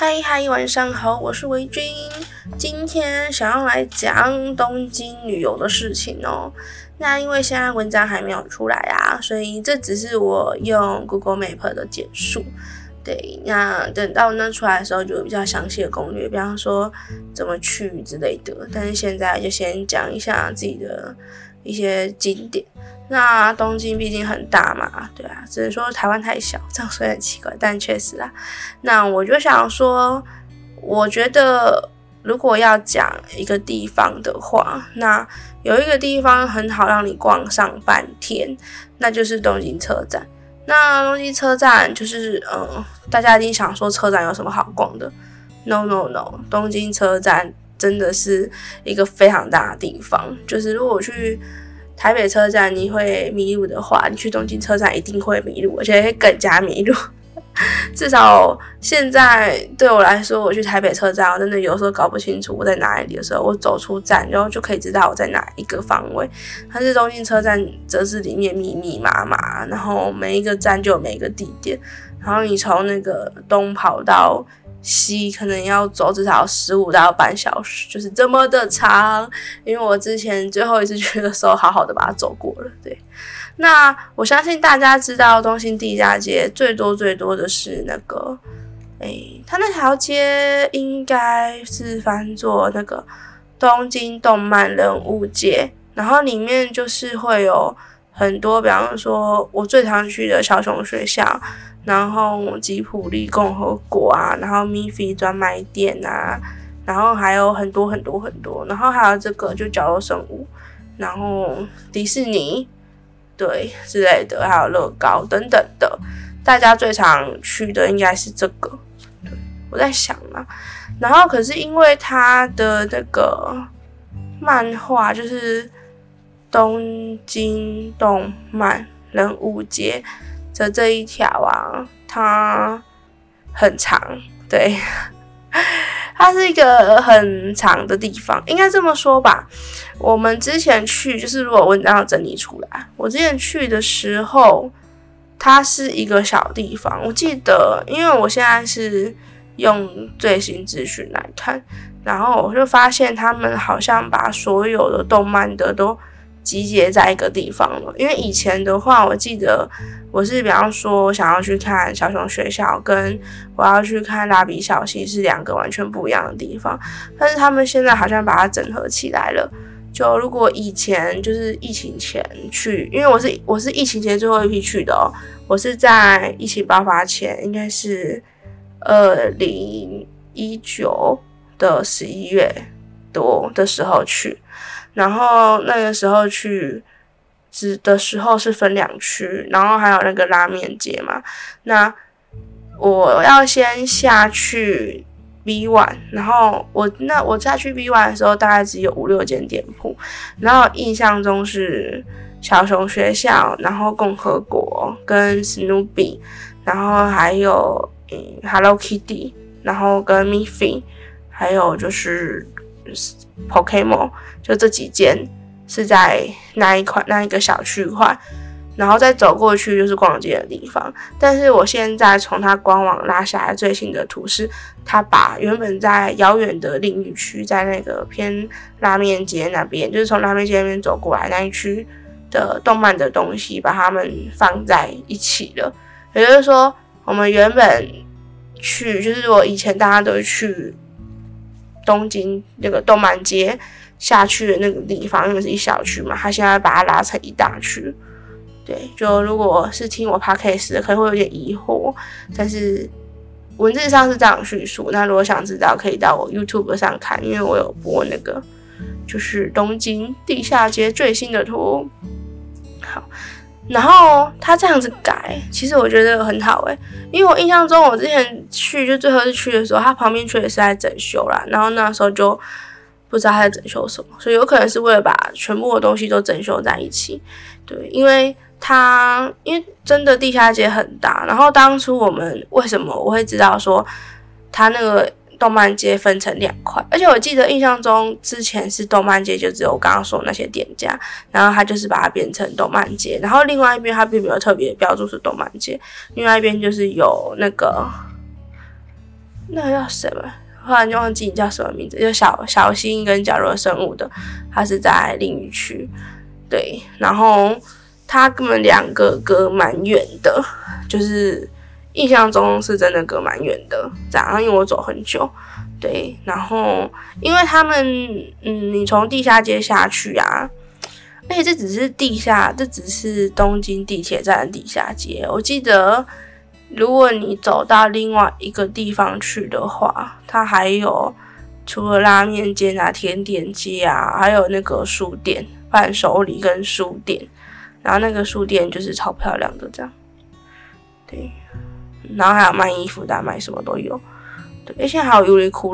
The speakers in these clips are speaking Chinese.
嗨嗨，晚上好，我是维君。今天想要来讲东京旅游的事情哦。那因为现在文章还没有出来啊，所以这只是我用 Google Map 的简述。对，那等到那出来的时候，就有比较详细的攻略，比方说怎么去之类的。但是现在就先讲一下自己的一些景点。那东京毕竟很大嘛，对啊，只能说台湾太小，这样说很奇怪，但确实啦。那我就想说，我觉得如果要讲一个地方的话，那有一个地方很好让你逛上半天，那就是东京车站。那东京车站就是大家一定想说车站有什么好逛的 ？No， 东京车站真的是一个非常大的地方。就是如果我去台北车站你会迷路的话，你去东京车站一定会迷路，而且会更加迷路。至少现在对我来说，我去台北车站，我真的有时候搞不清楚我在哪里的时候，我走出站，然后就可以知道我在哪一个方位。但是东京车站则是里面密密麻麻，然后每一个站就有每一个地点，然后你从那个东跑到西，可能要走至少15到半小时，就是这么的长。因为我之前最后一次去的时候，好好的把它走过了，对。那我相信大家知道东京地下街最多的是那个，它那条街应该是翻作那个东京动漫人物街，然后里面就是会有很多，比方说我最常去的小熊学校，然后吉普力共和国啊，然后米菲专卖店啊，然后还有很多，然后还有这个就角落生物，然后迪士尼。对之类的，还有乐高等等的，大家最常去的应该是这个。对，我在想嘛，然后可是因为它的那个漫画就是东京动漫人物街的这一条啊，它很长，对。它是一个很长的地方，应该这么说吧。我们之前去，就是如果文章要整理出来，我之前去的时候，它是一个小地方。我记得，因为我现在是用最新资讯来看，然后我就发现他们好像把所有的动漫的都集结在一个地方了。因为以前的话，我记得我是比方说想要去看小熊学校，跟我要去看蜡笔小新是两个完全不一样的地方，但是他们现在好像把它整合起来了。就如果以前就是疫情前去，因为我是疫情前最后一批去的哦，我是在疫情爆发前，应该是2019的11月多的时候去。然后那个时候去的时候是分2区，然后还有那个拉面街嘛。那我要先下去 B1， 然后我下去 B1 的时候大概只有5-6间店铺，然后印象中是小熊学校，然后共和国跟 Snoopy， 然后还有Hello Kitty， 然后跟 Miffy， 还有就是Pokemon， 就这几间是在那一个小区块，然后再走过去就是逛街的地方。但是我现在从它官网拉下来最新的图是，它把原本在遥远的另一区，在那个偏拉面街那边，就是从拉面街那边走过来那一区的动漫的东西，把它们放在一起了。也就是说，我们原本去，就是我以前大家都会去东京那个动漫街下去的那个地方，因为是一小区嘛，他现在把它拉成一大区。对，就如果是听我 podcast 的，可能会有点疑惑，但是文字上是这样叙述。那如果想知道，可以到我 YouTube 上看，因为我有播那个就是东京地下街最新的图。好，然后他这样子改，其实我觉得很好因为我印象中我之前去就最后一次去的时候，他旁边确实是在整修啦，然后那时候就不知道他在整修什么，所以有可能是为了把全部的东西都整修在一起。对，因为真的地下街很大，然后当初为什么我会知道说他那个动漫街分成2块，而且我记得印象中之前是动漫街就只有我刚刚说的那些店家，然后他就是把它变成动漫街，然后另外一边他并没有特别标注是动漫街，另外一边就是有那个那个叫什么？忽然就忘记你叫什么名字，就小心跟角落生物的，它是在林屿区，对，然后它根本两个隔蛮远的，就是印象中是真的隔蛮远的，这样，因为我走很久，对，然后因为他们，你从地下街下去啊，而且这只是东京地铁站的地下街，我记得。如果你走到另外一个地方去的话，它还有除了拉面街啊、甜点街啊，还有那个书店、伴手礼跟书店，然后那个书店就是超漂亮的这样，对，然后还有卖衣服的，卖什么都有，对，现在还有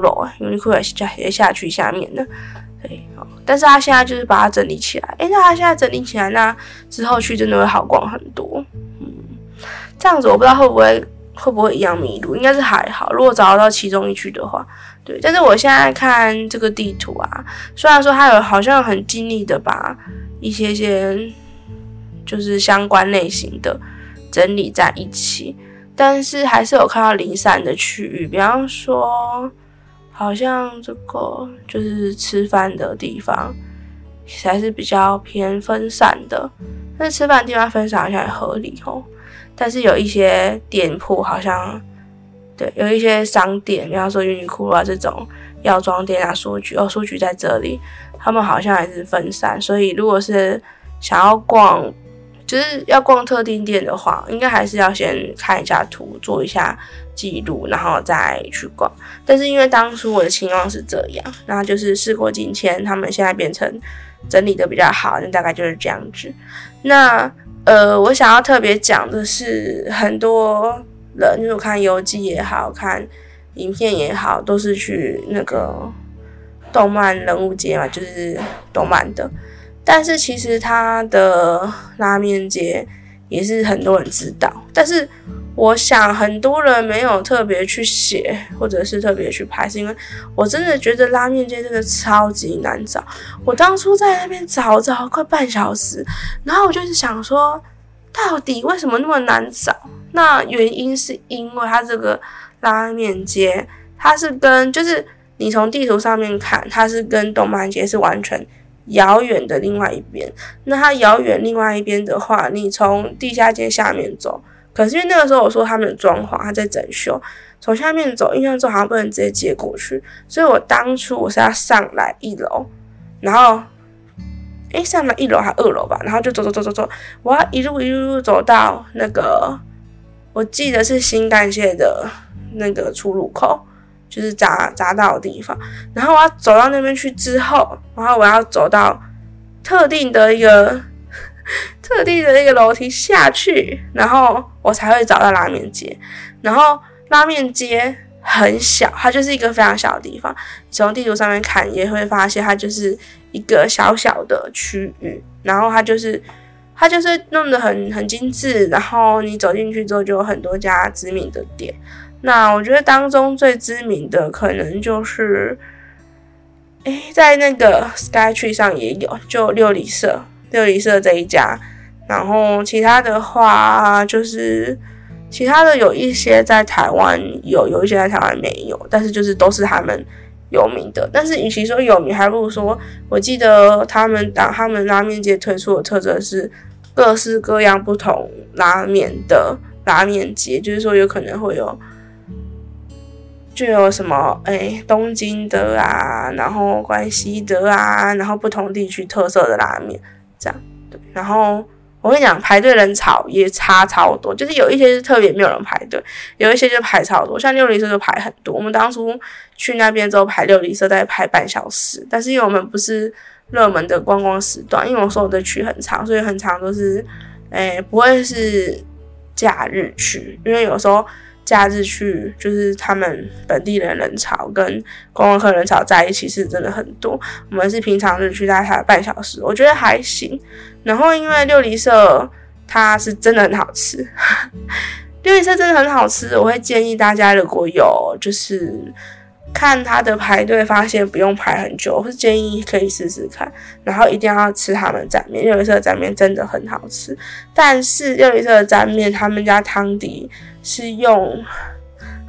Uniqlo 也下去下面的，对，但是他现在就是把它整理起来，那他现在整理起来，那之后去真的会好逛很多。这样子我不知道会不会一样迷路，应该是还好。如果找得到其中一区的话，对。但是我现在看这个地图啊，虽然说它有好像很尽力的把一些就是相关类型的整理在一起，但是还是有看到零散的区域，比方说好像这个就是吃饭的地方还是比较偏分散的，但是吃饭的地方分散好像也合理哦。但是有一些店铺好像，对，有一些商店，比方说 Uniqlo 啊这种药妆店啊，书局在这里，他们好像还是分散，所以如果是想要逛，就是要逛特定店的话，应该还是要先看一下图，做一下记录，然后再去逛。但是因为当初我的情况是这样，那就是事过境迁，他们现在变成整理的比较好，那大概就是这样子。那我想要特别讲的是，很多人就是看游记也好看影片也好，都是去那个动漫人物街嘛，就是动漫的。但是其实它的拉面街也是很多人知道，但是我想很多人没有特别去写，或者是特别去拍，是因为我真的觉得拉面街真的超级难找。我当初在那边找快半小时，然后我就是想说，到底为什么那么难找？那原因是因为它这个拉面街，它是就是你从地图上面看，它是跟动漫街是完全遥远的另外一边。那它遥远另外一边的话，你从地下街下面走。可是因为那个时候我说他们有装潢，他在整修，从下面走，印象中好像不能直接接过去，所以我当初我是要上来1楼，然后上来1楼还2楼吧，然后就走，我要一路走到那个我记得是新干线的那个出入口，就是匝道的地方，然后我要走到那边去之后，然后我要走到特定的一个楼梯下去，然后我才会找到拉面街。然后拉面街很小，它就是一个非常小的地方，从地图上面看也会发现它就是一个小小的区域，然后它就是弄得很精致，然后你走进去之后就有很多家知名的店。那我觉得当中最知名的可能就是在那个 Skytree 上也有，就六里社这一家。然后其他的话就是其他的有一些在台湾有一些在台湾没有，但是就是都是他们有名的。但是与其说有名，还不如说我记得他们拉面街推出的特色是各式各样不同拉面的拉面街，就是说有可能会有就有什么东京的啊，然后关西的啊，然后不同地区特色的拉面这样。对，然后我跟你讲，排队人潮也差超多，就是有一些是特别没有人排队，有一些就排超多，像六里社就排很多。我们当初去那边之后排六里社大概排半小时，但是因为我们不是热门的观光时段，因为我说我的区很长，所以很长都是不会是假日去，因为有时候假日去就是他们本地人潮跟观光客人潮在一起是真的很多，我们是平常日去大概才半小时，我觉得还行。然后因为六里社它是真的很好吃六里社真的很好吃，我会建议大家如果有就是看它的排队发现不用排很久，我是建议可以试试看，然后一定要吃他们的蘸面，六里社的蘸面真的很好吃。但是六里社的蘸面他们家汤底是用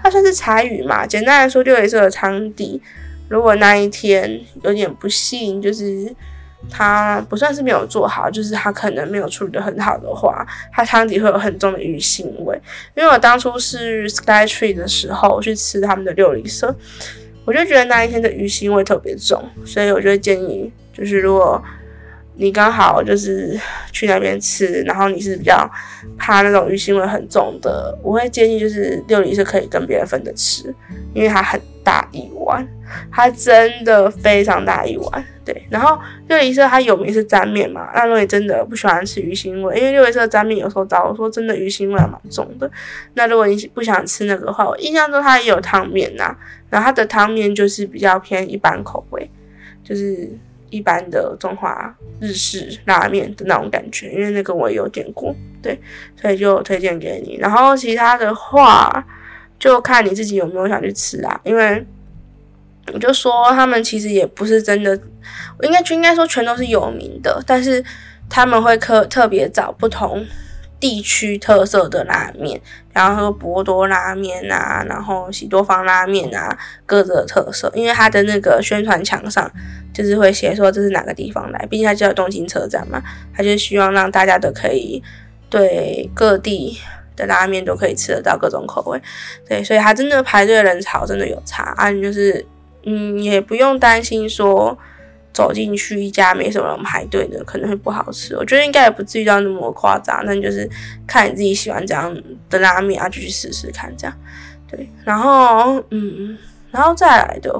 它算是柴鱼嘛。简单来说，六厘色的汤底，如果那一天有点不幸，就是它不算是没有做好，就是它可能没有处理得很好的话，它汤底会有很重的鱼腥味。因为我当初是 Skytree 的时候去吃他们的六厘色，我就觉得那一天的鱼腥味特别重，所以我就会建议，就是如果你刚好就是去那边吃，然后你是比较怕那种鱼腥味很重的，我会建议就是六厘色可以跟别人分着吃，因为它很大一碗，它真的非常大一碗。对，然后六厘色它有名是沾面嘛，那如果你真的不喜欢吃鱼腥味，因为六厘色沾面有时候我说真的鱼腥味还蛮重的。那如果你不想吃那个的话，我印象中它也有汤面啊，然后它的汤面就是比较偏一般口味，就是一般的中华日式拉面的那种感觉，因为那个我也有点过，对，所以就推荐给你。然后其他的话就看你自己有没有想去吃啊，因为我就说他们其实也不是真的，我应该说全都是有名的，但是他们会特别找不同地区特色的拉面，然后博多拉面啊，然后喜多方拉面啊，各自的特色，因为它的那个宣传墙上就是会写说这是哪个地方来，毕竟它叫东京车站嘛，它就是希望让大家都可以对各地的拉面都可以吃得到各种口味，对，所以它真的排队人潮真的有差啊，你就是也不用担心说走进去一家没什么人排队的可能会不好吃，我觉得应该也不至于到那么夸张，那你就是看你自己喜欢这样的拉面啊，就去试试看这样。对，然后再来的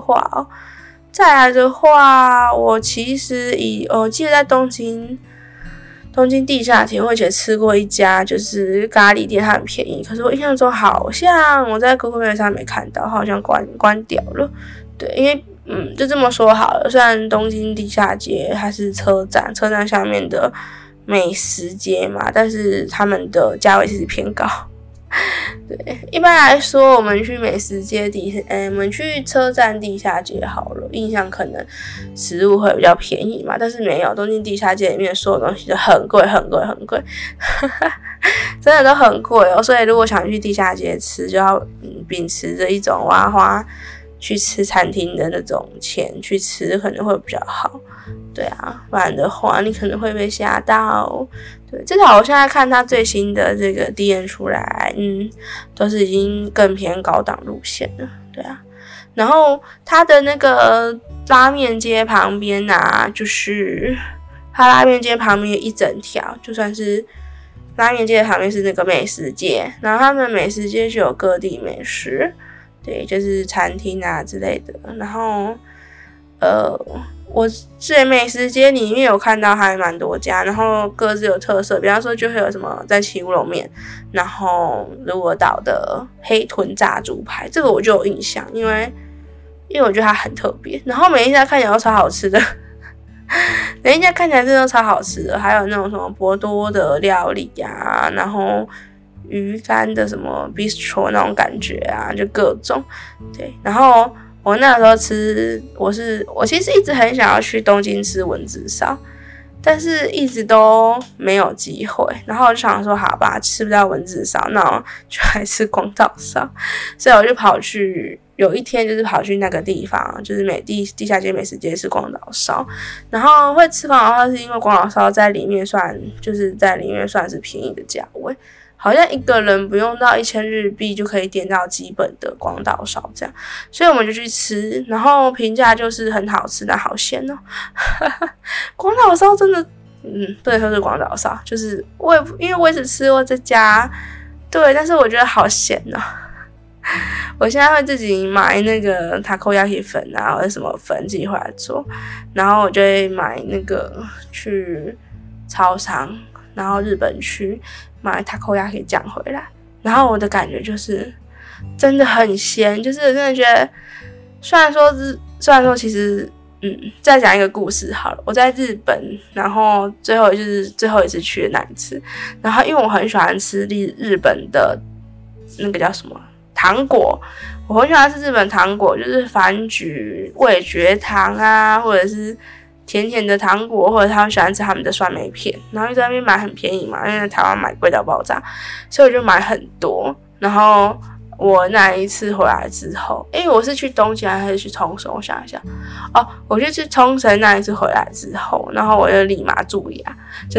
话，我其实我记得在东京地下铁我以前吃过一家就是咖喱店，它很便宜，可是我印象中好像我在 Google Maps 上没看到，好像关掉了。对，因为就这么说好了，虽然东京地下街它是车站下面的美食街嘛，但是他们的价位其实偏高。对，一般来说我们去美食街我们去车站地下街好了，印象可能食物会比较便宜嘛，但是没有，东京地下街里面所有东西都很贵真的都很贵哦，所以如果想去地下街吃，就要秉持着一种我要花去吃餐厅的那种钱去吃可能会比较好，对啊，不然的话你可能会被吓到。对，至少我现在看它最新的这个 DM 出来，都是已经更偏高档路线了，对啊。然后它的那个拉面街旁边啊，就是它拉面街旁边一整条，就算是拉面街旁边是那个美食街，然后他们美食街就有各地美食。对，就是餐厅啊之类的。然后，我在美食街里面有看到还蛮多家，然后各自有特色。比方说，就会有什么在起乌龙面，然后如果岛的黑豚炸猪排，这个我就有印象，因为我觉得它很特别。然后每一家看起来都超好吃的，每一家看起来真的都超好吃的。还有那种什么博多的料理啊，然后鱼干的什么 bistro 那种感觉啊，就各种。对，然后我那时候吃，我其实一直很想要去东京吃文字烧，但是一直都没有机会。然后我就想说，好吧，吃不到文字烧，那我就来吃广岛烧。所以我就有一天就是跑去那个地方，就是地下街美食街吃广岛烧。然后会吃广岛烧是因为广岛烧在里面算是便宜的价位。好像一个人不用到1000日币就可以点到基本的广岛烧这样，所以我们就去吃，然后评价就是很好吃但好咸哦。广岛烧真的，不能说是广岛烧，就是因为我也只吃过这家，对，但是我觉得好咸哦。我现在会自己买那个 takoyaki 粉啊，或者什么粉自己回来做，然后我就会买那个去超商，然后日本去买 takoyaki 酱回来，然后我的感觉就是真的很咸，就是真的觉得，虽然说其实再讲一个故事好了，我在日本，然后最后一次去的那一次，然后因为我很喜欢吃日本的那个叫什么糖果，我很喜欢吃日本糖果，就是番橘、味觉糖啊，或者是甜甜的糖果，或者他们喜欢吃他们的酸梅片，然后就在那边买很便宜嘛，因为台湾买贵到爆炸，所以我就买很多。然后我那一次回来之后，我是去东京还是去冲绳？我想一下，我就去冲绳那一次回来之后，然后我就立马蛀牙，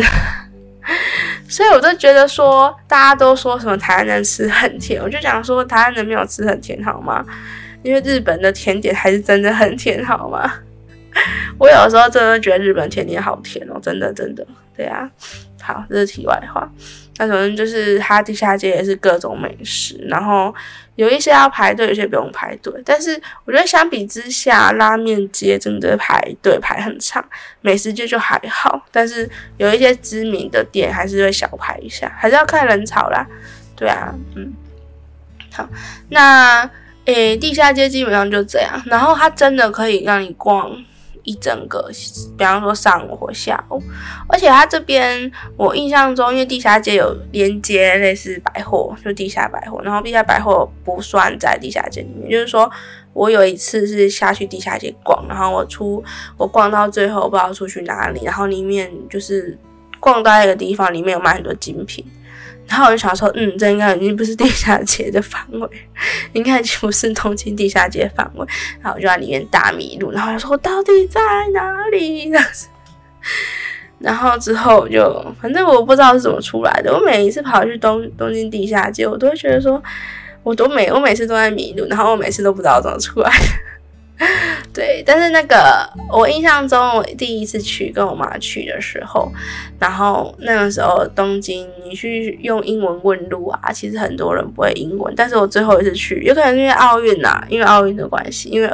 所以我就觉得说，大家都说什么台湾人吃很甜，我就讲说台湾人没有吃很甜好吗？因为日本的甜点还是真的很甜好吗？我有时候真的觉得日本甜点好甜哦，真的，对啊。好，这是题外话。那首先就是它地下街也是各种美食，然后有一些要排队，有些不用排队。但是我觉得相比之下，拉面街真的排队排很长，美食街就还好。但是有一些知名的店还是会小排一下，还是要看人潮啦。对啊，好，那地下街基本上就这样，然后它真的可以让你逛一整个，比方说上午或下午，而且它这边我印象中，因为地下街有连接类似百货，就地下百货，然后地下百货不算在地下街里面，就是说我有一次是下去地下街逛，然后我逛到最后不知道出去哪里，然后里面就是逛到一个地方，里面有卖很多精品。然后我就想说，这应该已经不是地下街的范围，应该已经不是东京地下街范围。然后我就在里面大迷路，然后我就说我到底在哪里？这样子。然后之后反正我不知道是怎么出来的。我每一次跑去东京地下街，我都会觉得说，我每次都在迷路，然后我每次都不知道怎么出来的。对，但是那个我印象中，我第一次去跟我妈去的时候，然后那个时候东京你去用英文问路啊，其实很多人不会英文，但是我最后一次去，有可能因为奥运啊，因为奥运的关系，因为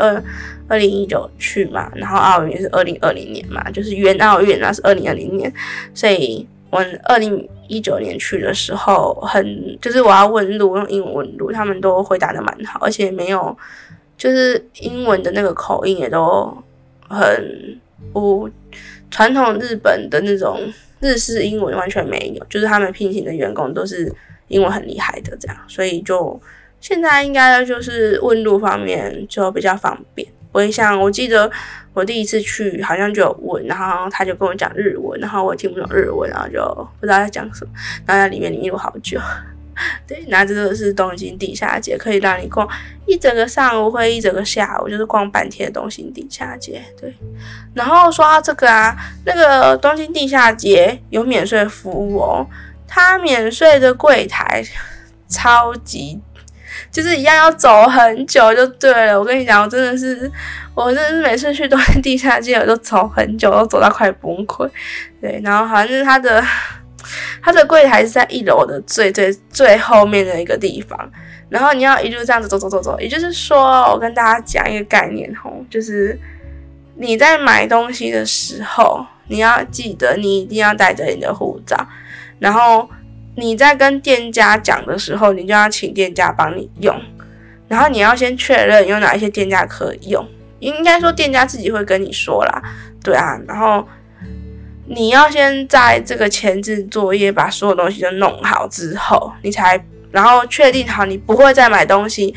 2019去嘛，然后奥运也是2020年嘛，就是原奥运啊是2020年，所以我2019年去的时候就是我要问路用英文问路，他们都回答的蛮好，而且没有。就是英文的那个口音也都很传统日本的那种日式英文完全没有，就是他们聘请的员工都是英文很厉害的这样，所以就现在应该就是问路方面就比较方便，不会像我记得我第一次去好像就有问，然后他就跟我讲日文，然后我听不懂日文，然后就不知道在讲什么，然后在里面迷路好久。对，那这个是东京地下街，可以让你逛一整个上午或一整个下午，就是逛半天的东京地下街。对，然后说到这个啊，那个东京地下街有免税服务哦，它免税的柜台超级，就是一样要走很久就对了。我跟你讲，我真的是每次去东京地下街，我都走很久，都走到快崩溃。对，然后好像是它的柜台是在1楼的最后面的一个地方，然后你要一路这样子走，也就是说，我跟大家讲一个概念吼，就是你在买东西的时候，你要记得你一定要带着你的护照，然后你在跟店家讲的时候，你就要请店家帮你用，然后你要先确认有哪一些店家可以用，应该说店家自己会跟你说啦，对啊，然后你要先在这个前置作业把所有东西都弄好之后，然后确定好你不会再买东西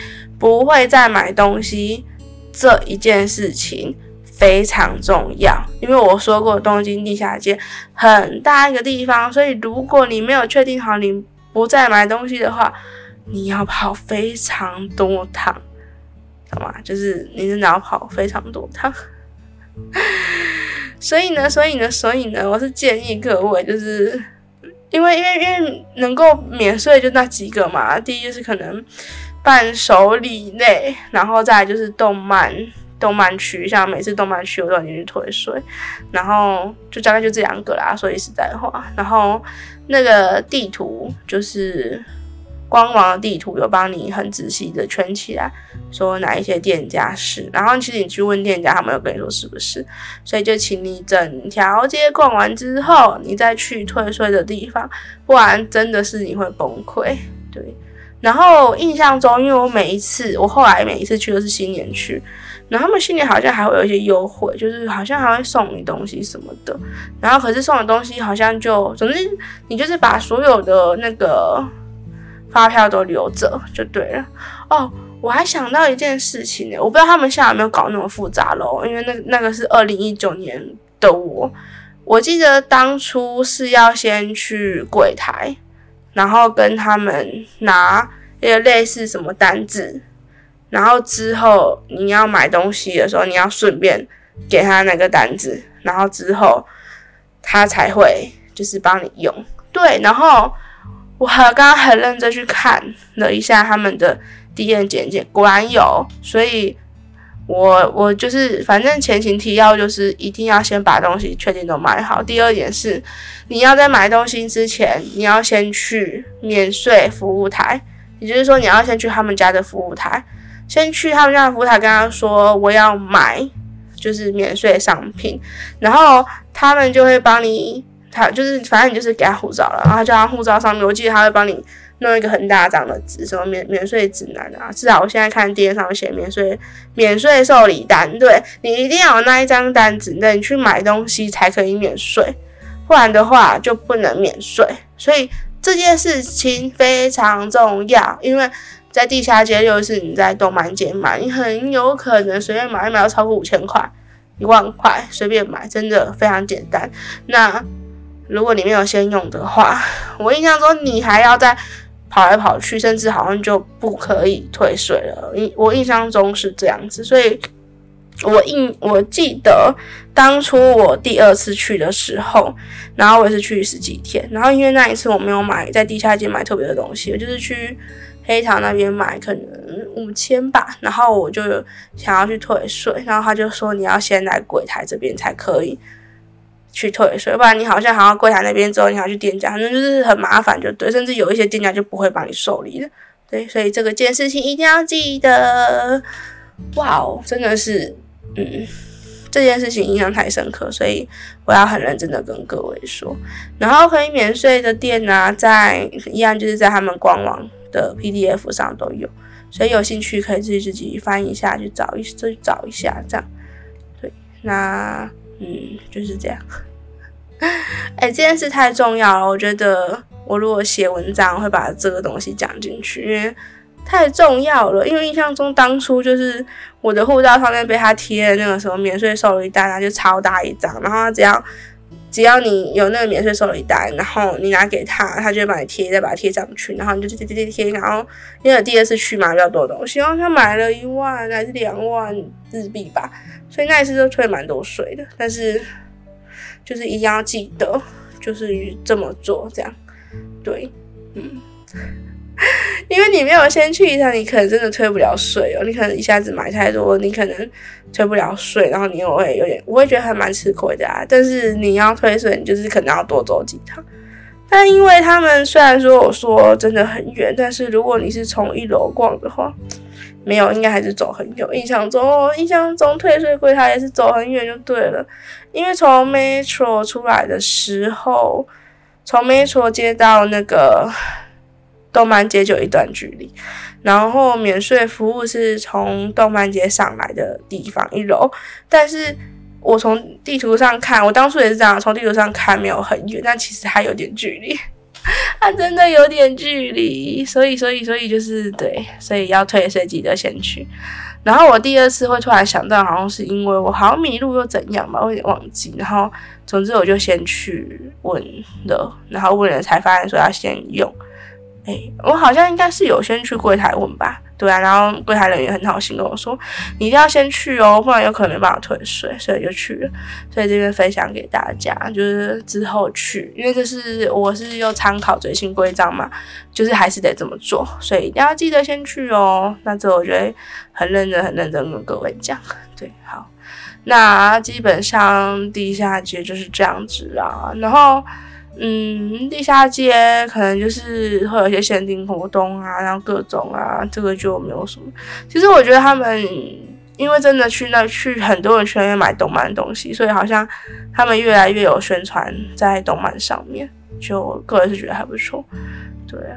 这一件事情非常重要，因为我说过东京地下街很大一个地方，所以如果你没有确定好你不再买东西的话，你要跑非常多趟，懂吗？就是你真的要跑非常多趟。所以呢，我是建议各位，就是因为能够免税就那几个嘛。第一就是可能伴手礼类，然后再来就是动漫区，像每次动漫区我都已经去退税，然后就大概就这2个啦，说句实在话。然后那个地图就是官网的地图有帮你很仔细的圈起来，说哪一些店家是，然后其实你去问店家，他们有跟你说是不是，所以就请你整条街逛完之后，你再去退税的地方，不然真的是你会崩溃。对，然后印象中，因为我后来每一次去都是新年去，然后他们新年好像还会有一些优惠，就是好像还会送你东西什么的，然后可是送的东西好像总之你就是把所有的那个发票都留着就对了。哦，我还想到一件事情呢，我不知道他们现在有没有搞那么复杂咯，因为那个是2019年的我记得当初是要先去柜台，然后跟他们拿一个类似什么单子，然后之后你要买东西的时候，你要顺便给他那个单子，然后之后他才会就是帮你用。对，然后我刚刚很认真去看了一下他们的DM简介，果然有，所以我就是反正前情提要就是一定要先把东西确定都买好。第二点是你要在买东西之前，你要先去免税服务台，也就是说你要先去他们家的服务台，先去他们家的服务台跟他说我要买就是免税商品，然后他们就会帮你，他就是反正你就是给他护照了，然后他叫他护照上面，我记得他会帮你弄一个很大张的纸，什么免税指南啊，至少我现在看店上面写免税受理单，对，你一定要有那一张单子，那你去买东西才可以免税，不然的话就不能免税。所以这件事情非常重要，因为在地下街就是你在动漫街买，你很有可能随便买一买要超过5000块、10000块，随便买，真的非常简单。那如果你没有先用的话，我印象中你还要再跑来跑去，甚至好像就不可以退税了。我印象中是这样子，所以我记得当初我第2次去的时候，然后我也是去10几天，然后因为那一次我没有买在地下街买特别的东西，我就是去黑糖那边买可能5000吧，然后我就想要去退税，然后他就说你要先来柜台这边才可以去退税，不然你好像还要柜台那边之后你还要去店家，反正就是很麻烦就对，甚至有一些店家就不会帮你受理的。对，所以这个件事情一定要记得。哇哦，真的是这件事情印象太深刻，所以我要很认真的跟各位说。然后可以免税的店啊，一样就是在他们官网的 PDF 上都有，所以有兴趣可以自己翻一下去找一下这样。对，那就是这样。这件事太重要了，我觉得我如果写文章会把这个东西讲进去，因为太重要了。因为印象中当初就是我的护照上面被他贴的那个什么免税受理单啊，就超大一张，然后只要你有那个免税受理单，然后你拿给他，他就会帮你贴，再把它贴上去，然后你就贴，然后因为我第2次去买比较多东西，然后他买了1万还是2万日币吧，所以那一次就退蛮多税的，但是就是一定要记得就是这么做这样。对，因为你没有先去一趟，你可能真的退不了税哦。你可能一下子买太多，你可能退不了税，然后你又会我会觉得还蛮吃亏的啊。但是你要退税，你就是可能要多走几趟。但因为他们虽然说我说真的很远，但是如果你是从1楼逛的话，没有，应该还是走很远。印象中退税柜台也是走很远就对了。因为从 Metro 出来的时候，从 Metro 街到那个动漫街就有一段距离，然后免税服务是从动漫街上来的地方1楼，但是我从地图上看，我当初也是这样，从地图上看没有很远，但其实还有点距离，它真的有点距离，所以就是对，所以要退税记得先去。然后我第2次会突然想到，好像是因为我好像迷路又怎样吧，我有点忘记。然后总之我就先去问了，然后问了才发现说要先用。我好像应该是有先去柜台问吧，对啊，然后柜台人员很好心跟我说，你一定要先去哦，不然有可能没办法退税，所以就去了。所以这边分享给大家，就是之后去，因为我是又参考最新规章嘛，就是还是得这么做，所以一定要记得先去哦。那这我觉得很认真跟各位讲，对，好，那基本上地下街就是这样子啦，然后。地下街可能就是会有一些限定活动啊，然后各种啊，这个就没有什么。其实我觉得他们因为真的去很多人去那边买动漫的东西，所以好像他们越来越有宣传在动漫上面，就个人是觉得还不错。对啊，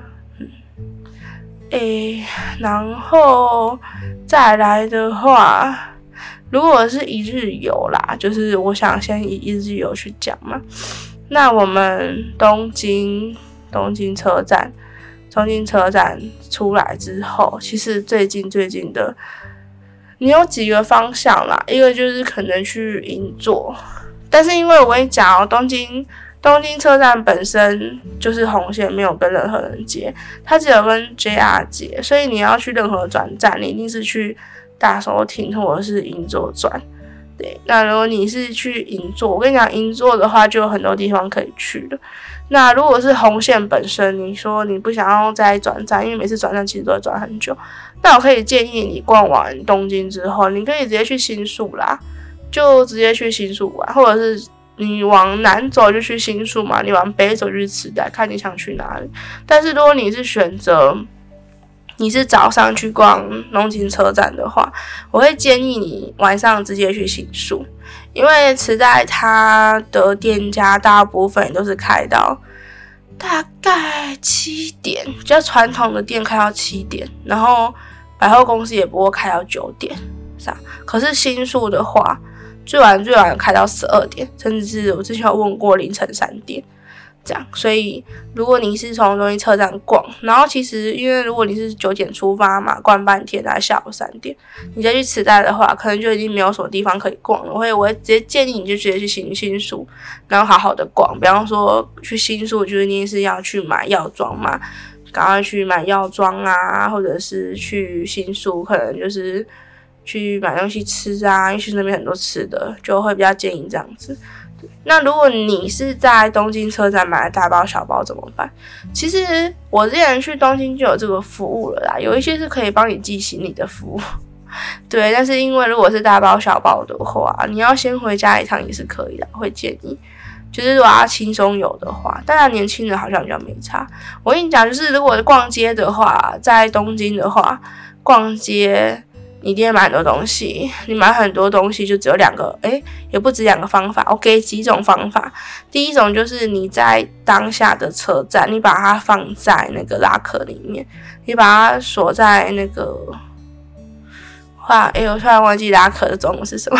然后再来的话，如果是一日游啦，就是我想先以一日游去讲嘛。那我们东京车站出来之后，其实最近的，你有几个方向啦，一个就是可能去银座，但是因为我跟你讲哦，东东京车站本身就是红线，没有跟任何人接，它只有跟 JR 接，所以你要去任何转站，你一定是去大手町或者是银座转。对，那如果你是去银座，我跟你讲，银座的话就有很多地方可以去的。那如果是红线本身，你说你不想要再转站，因为每次转站其实都会转很久，那我可以建议你逛完东京之后，你可以直接去新宿啦，就直接去新宿玩，或者是你往南走就去新宿嘛，你往北走就去池袋，看你想去哪里。但是如果你是选择你是早上去逛东京车站的话，我会建议你晚上直接去新宿，因为池袋它的店家大部分都是开到大概7点，比较传统的店开到7点，然后百货公司也不过开到9点，是啊。可是新宿的话，最晚开到12点，甚至是我之前有问过凌晨3点。这样，所以如果你是从东京车站逛，然后其实因为如果你是9点出发嘛，逛半天，大概下午3点，你再去池袋的话，可能就已经没有什么地方可以逛了。我会直接建议你就直接去新宿，然后好好的逛。比方说去新宿，就是你是要去买药妆嘛，赶快去买药妆啊，或者是去新宿，可能就是去买东西吃啊，因为新宿那边很多吃的，就会比较建议这样子。那如果你是在东京车站买大包小包怎么办？其实我之前去东京就有这个服务了啦，有一些是可以帮你寄行李的服务，对。但是因为如果是大包小包的话，你要先回家一趟也是可以的，会建议。就是如果要轻松游的话，当然年轻人好像比较没差。我跟你讲，就是如果逛街的话，在东京的话，逛街你一定会买很多东西，你买很多东西就只有2个，也不止2个方法，我给几种方法。第一种就是你在当下的车站，你把它放在那个拉克里面，你把它锁在那个，我突然忘记拉克的中文是什么，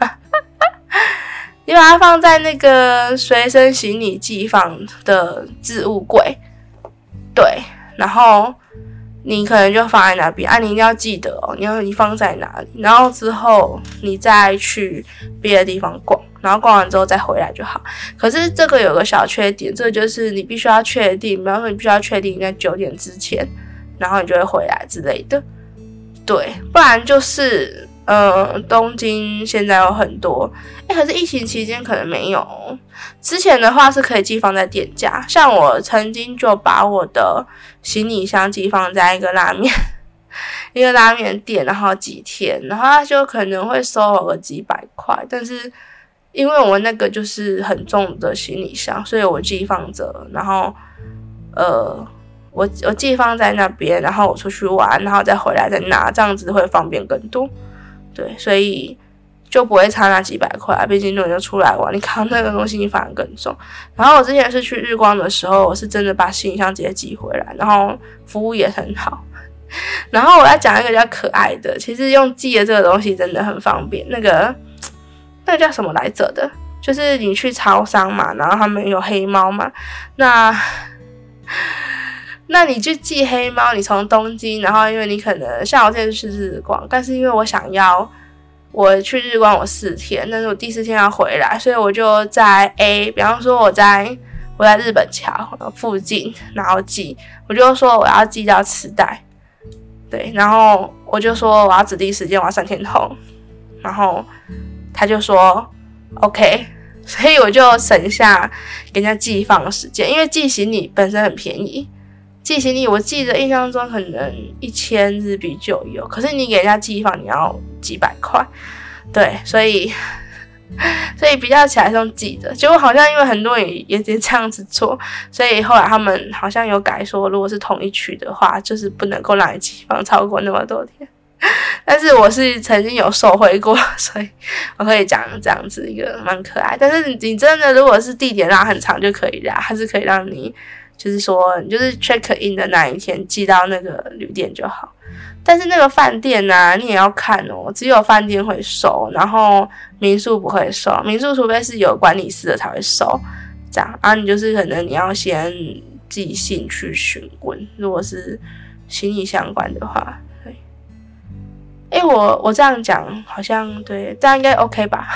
你把它放在那个随身行李寄放的置物柜，对，然后你可能就放在那边你一定要记得你放在哪里，然后之后你再去别的地方逛，然后逛完之后再回来就好。可是这个有个小缺点，这个就是你必须要确定，比方说你必须要确定你在9点之前，然后你就会回来之类的，对，不然就是东京现在有很多，可是疫情期间可能没有。之前的话是可以寄放在店家，像我曾经就把我的行李箱寄放在一个拉面店，然后几天，然后他就可能会收我个几百块，但是因为我那个就是很重的行李箱，所以我寄放着，然后我寄放在那边，然后我出去玩，然后再回来再拿，这样子会方便更多。对，所以就不会差那几百块，毕竟如果你就出来玩，你扛那个东西你反而更重。然后我之前是去日光的时候，我是真的把行李箱直接寄回来，然后服务也很好。然后我要讲一个比较可爱的，其实用寄的这个东西真的很方便。那个叫什么来着的？就是你去超商嘛，然后他们有黑猫嘛，那你去寄黑猫，你从东京，然后因为你可能像我之前去日光，但是因为我去日光我4天，但是我第4天要回来，所以我就在比方说我在日本桥附近，然后寄，我就说我要寄到池袋，对，然后我就说我要指定时间，我要3天后，然后他就说 OK， 所以我就省下给人家寄放的时间，因为寄行李本身很便宜。寄行李我记得印象中可能1000日币就有，可是你给人家寄放你要几百块，对，所以比较起来是用寄的，结果好像因为很多人也这样子做，所以后来他们好像有改说，如果是同一区的话，就是不能够让你寄放超过那么多天。但是我是曾经有受惠过，所以我可以讲这样子一个蛮可爱。但是你真的如果是地点拉很长就可以啦，它是可以让你。就是说，你就是 check in 的那一天寄到那个旅店就好。但是那个饭店啊，你也要看只有饭店会收，然后民宿不会收。民宿除非是有管理室的才会收，这样你就是可能你要先寄信去询问，如果是行李相关的话，对。我这样讲好像对，这样应该 OK 吧？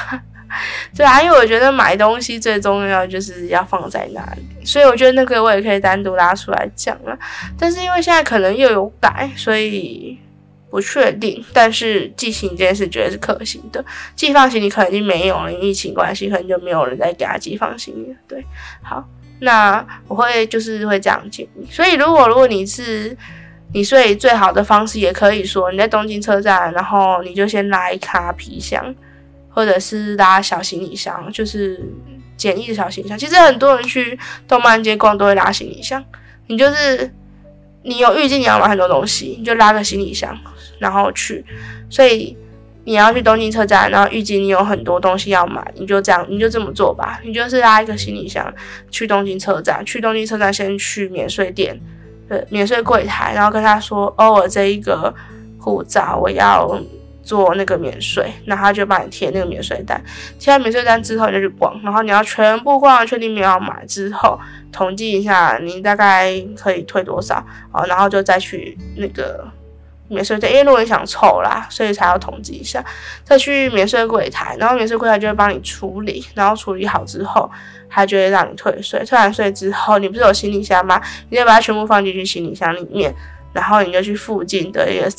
对啊，因为我觉得买东西最重要就是要放在哪里，所以我觉得那个我也可以单独拉出来讲了。但是因为现在可能又有改，所以不确定。但是寄行这件事绝对是可行的，寄放行李可能已经没有了，因为疫情关系，可能就没有人再给他寄放行李了。对，好，那我会这样建议。所以如果所以最好的方式也可以说你在东京车站，然后你就先拉一卡皮箱，或者是拉小行李箱，就是简易的小行李箱。其实很多人去动漫街逛都会拉行李箱，你有预计你要买很多东西，你就拉个行李箱然后去。所以你要去东京车站，然后预计你有很多东西要买，你就这么做吧。你就是拉一个行李箱去东京车站，先去免税店，免税柜台，然后跟他说我这一个护照我要做那个免税，然后他就帮你贴那个免税单。贴完免税单之后你就去逛，然后你要全部逛完确定没有要买之后，统计一下你大概可以退多少，然后就再去那个免税店，因为如果你想凑啦，所以才要统计一下，再去免税柜台，然后免税柜台就会帮你处理，然后处理好之后他就会让你退税。退完税之后，你不是有行李箱吗？你就把它全部放进去行李箱里面，然后你就去附近的一个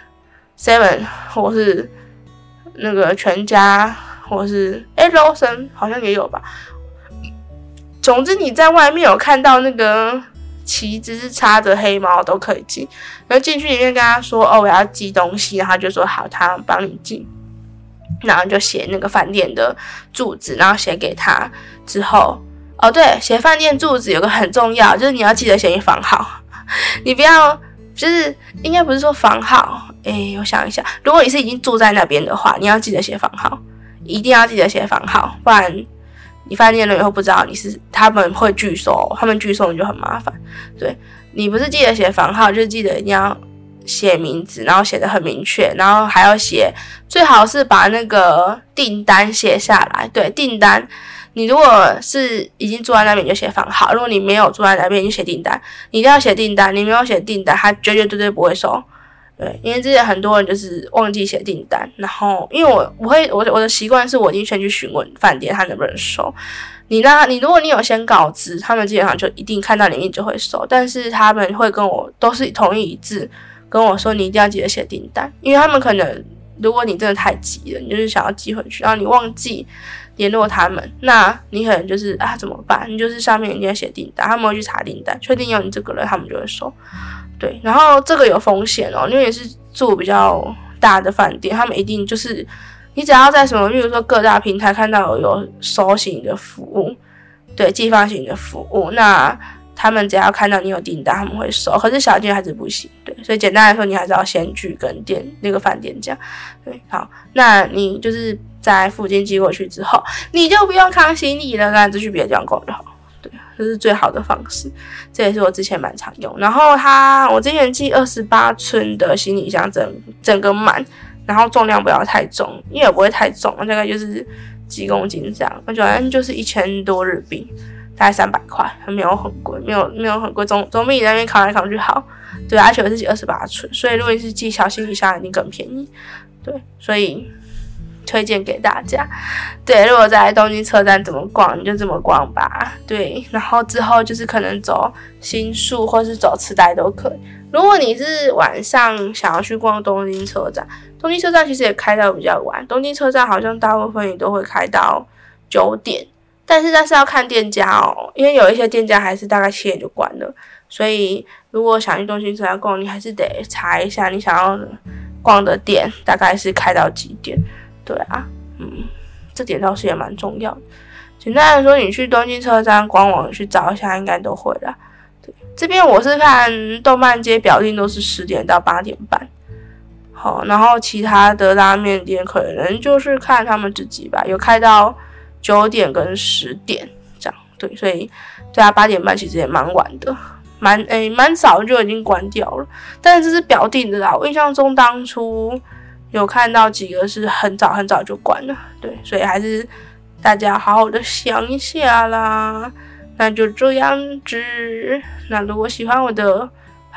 Seven 或是那个全家，或是Lawson 好像也有吧。总之你在外面有看到那个旗子是插着黑猫都可以进，然后进去里面跟他说我要寄东西，然后他就说好，他帮你寄，然后就写那个饭店的住址，然后写给他之后，对，写饭店住址有个很重要，就是你要记得写你房号，你不要就是应该不是说房号，我想一下，如果你是已经住在那边的话，你要记得写房号，一定要记得写房号，不然你饭店人以后不知道他们会拒收，他们拒收你就很麻烦。对，你不是记得写房号，就记得一定要写名字，然后写得很明确，然后还要最好是把那个订单写下来。对，订单你如果是已经住在那边，你就写房号；如果你没有住在那边，你就写订单。你一定要写订单，你没有写订单，他绝对不会收。对，因为之前很多人就是忘记写订单，然后因为我的习惯是我已经先去询问饭店他能不能收。你如果你有先告知，他们基本上就一定看到里面就会收，但是他们会跟我都是同意一致跟我说你一定要记得写订单，因为他们可能如果你真的太急了，你就是想要寄回去，然后你忘记联络他们，那你可能就是怎么办？你就是上面一定要写订单，他们会去查订单，确定有你这个人，他们就会收。对，然后这个有风险因为也是住比较大的饭店，他们一定就是你只要在什么，比如说各大平台看到有收行的服务，对，寄放行的服务，那他们只要看到你有订单，他们会收。可是小店还是不行，对，所以简单来说，你还是要先去跟那个饭店讲。对，好，那你就是在附近寄过去之后，你就不用扛行李了，那就去别的地方逛就好。对，这是最好的方式，这也是我之前蛮常用。然后我之前寄28寸的行李箱，整个满，然后重量不要太重，因为也不会太重，大概就是几公斤这样，反正就是1000多日币，大概300块，没有很贵，没有很贵，总比你在那边扛来扛去好。对，而且我是寄28寸，所以如果你是寄小行李箱，一定更便宜。对，所以推荐给大家。对，如果在东京车站怎么逛，你就这么逛吧。对，然后之后就是可能走新宿或是走池袋都可以。如果你是晚上想要去逛东京车站其实也开到比较晚，东京车站好像大部分也都会开到9点，但是要看店家因为有一些店家还是大概7点就关了，所以如果想去东京车站逛，你还是得查一下你想要逛的店大概是开到几点。对啊，这点倒是也蛮重要的。简单来说，你去东京车站官网去找一下，应该都会啦。对，这边我是看动漫街表定都是10点到8点半，好，然后其他的拉面店可能就是看他们自己吧，有开到9点跟10点这样。对，所以对啊，8点半其实也蛮晚的，蛮早就已经关掉了，但是这是表定的啦。我印象中当初有看到几个是很早就关了，对，所以还是大家好好的想一下啦。那就这样子，那如果喜欢我的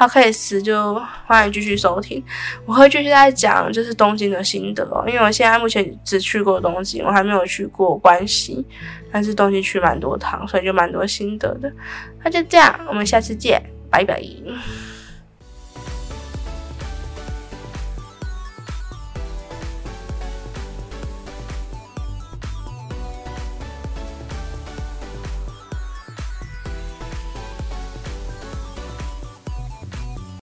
podcast 就欢迎继续收听，我会继续在讲就是东京的心得因为我现在目前只去过东京，我还没有去过关西，但是东京去蛮多趟，所以就蛮多心得的。那就这样，我们下次见，拜拜。